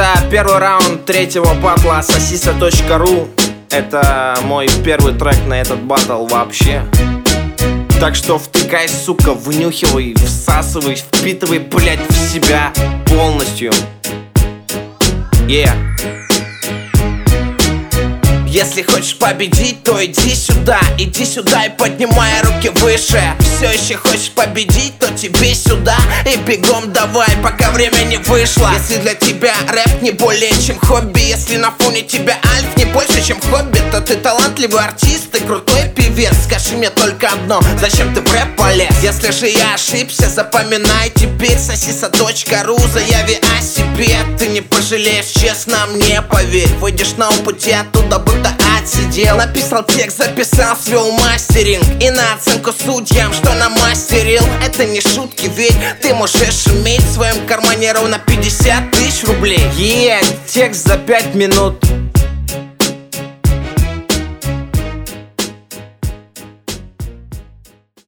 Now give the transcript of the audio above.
Это первый раунд третьего батла Sosisa.ru. Это мой первый трек на этот батл вообще. Так что втыкай, сука, внюхивай, всасывай, впитывай, блять, в себя полностью. Если хочешь победить, то иди сюда и поднимай руки выше. Все еще хочешь победить, то тебе сюда и бегом давай, пока время не вышло. Если для тебя рэп не более чем хобби, если на фоне тебя альф не больше чем хобби, то ты талантливый артист и крутой певец. Скажи мне только одно, зачем ты в рэп полез? Если же я ошибся, запоминай теперь. Sosisa.ru, заяви о себе. Ты не пожалеешь, честно мне поверь. Выйдешь на пути оттуда, будто отсидел. Написал текст, записал, свел мастеринг. И на оценку судьям, что намастерил. Это не шутки, ведь ты можешь иметь в своем кармане ровно 50 000 рублей. Текст за 5 минут.